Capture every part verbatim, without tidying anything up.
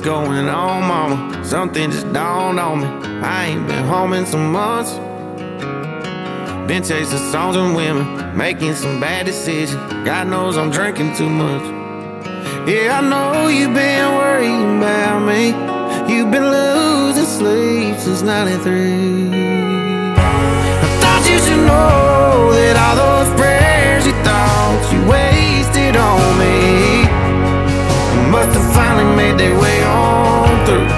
going on, mama? Something just dawned on me. I ain't been home in some months. Been chasing songs and women, making some bad decisions. God knows I'm drinking too much. Yeah, I know you've been worrying about me. You've been losing sleep since ninety-three. I thought you should know that all those prayers you thought you wasted on me must have finally made their way on through.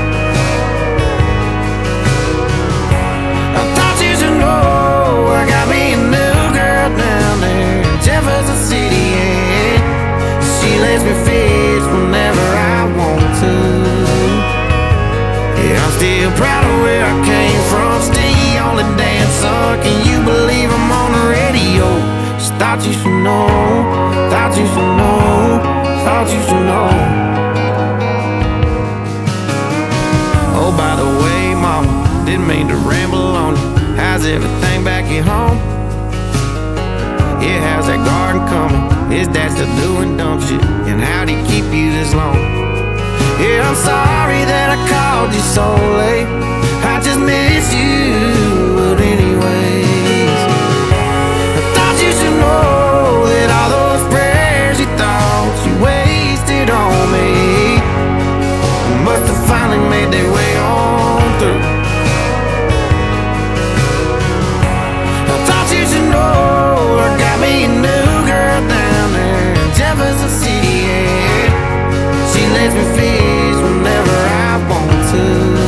I thought you should know I got me a new girl down there in Jefferson City, and she lets me fish whenever I want to. Yeah, I'm still proud of where I came from, still the only damn son. Can you believe I'm on the radio? Just thought you should know, thought you should know, thought you should know. Oh, by the way, mama, didn't mean to ramble on you. How's everything back at home? Yeah, how's that garden coming? Is dad still doing dumb shit? And how'd he keep you this long? Yeah, I'm sorry that I called you so late. I just miss you, but anyways, I thought you should know that all those prayers you thought you wasted on me must have finally made their way on through. I thought you should know I got me a new girl down there in Jefferson City, and she lets me fish whenever I want to.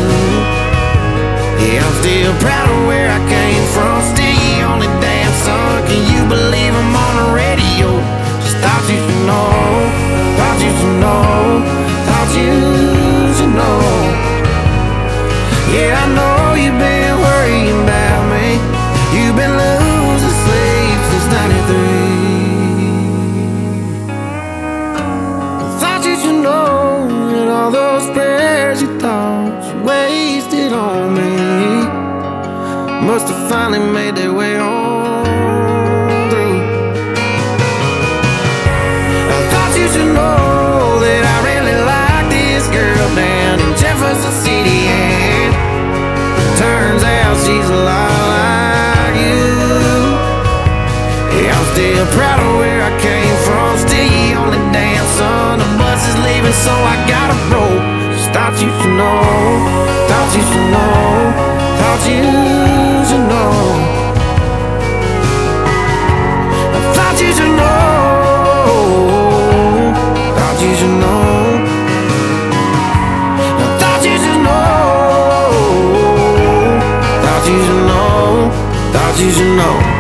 Yeah, I'm still proud of where I came from, still the only damn son. Can you believe I'm on the radio? Just thought you should know, thought you should know, thought you should know. Yeah, I know you've been worrying about me. You've been losing sleep since ninety-three. I thought you should know that all those prayers you thought you wasted on me must have finally made their way on through. I thought you should know that I really like this girl down in Jefferson City, and turns out she's a lot like you. Yeah, I'm still proud of where I came from, still the only damn son. The bus is leaving, so I gotta roll. Just thought you should know, thought you should know, thought you should know. I thought you should know, thought you should know. I thought you should know, thought you should know, thought you should know.